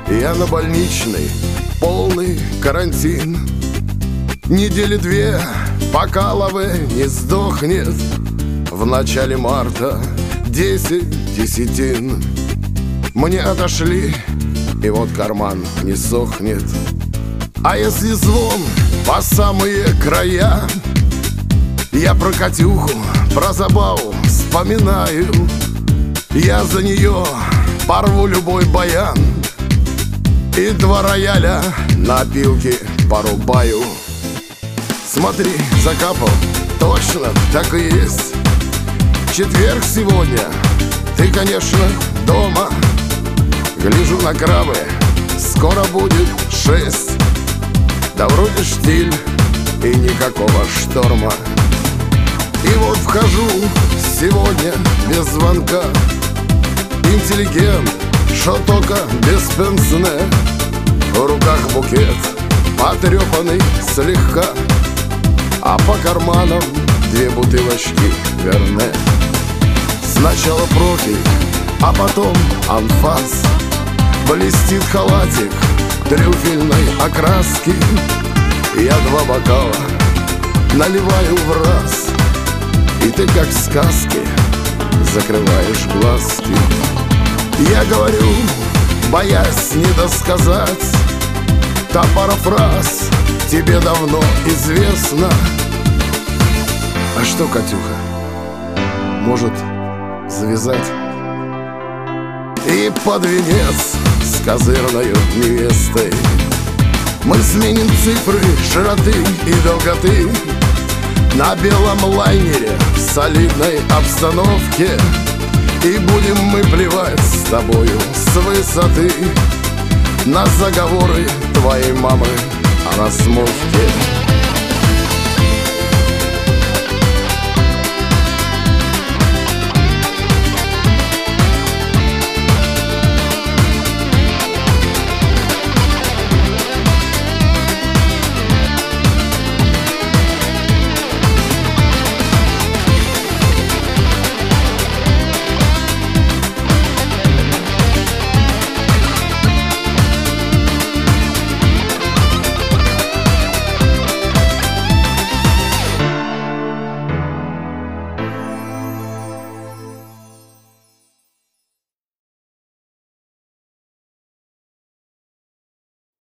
Я на больничной, полный карантин. Недели две, пока Лаве не сдохнет. В начале марта 10 десятин. Мне отошли, и вот карман не сохнет. А если звон по самые края, я про Катюху, про забаву вспоминаю. Я за нее порву любой баян и 2 рояля на опилке порубаю. Смотри, закапал, точно так и есть. Четверг сегодня, ты, конечно, дома. Гляжу на крабы, скоро будет 6. Да вроде штиль и никакого шторма. И вот вхожу сегодня без звонка. Интеллигент, шо только без пенсне. В руках букет, потрепанный слегка, а по карманам 2 бутылочки Верне. Сначала профиль, а потом анфас. Блестит халатик трюфельной окраски. Я 2 бокала наливаю в раз, и ты, как в сказке, закрываешь глазки. Я говорю, боясь недосказать, та пара фраз тебе давно известна. А что, Катюха, может завязать? И под венец с козырною невестой мы сменим цифры широты и долготы на белом лайнере в солидной обстановке. И будем мы плевать с тобою с высоты на заговоры твоей мамы о размолвке.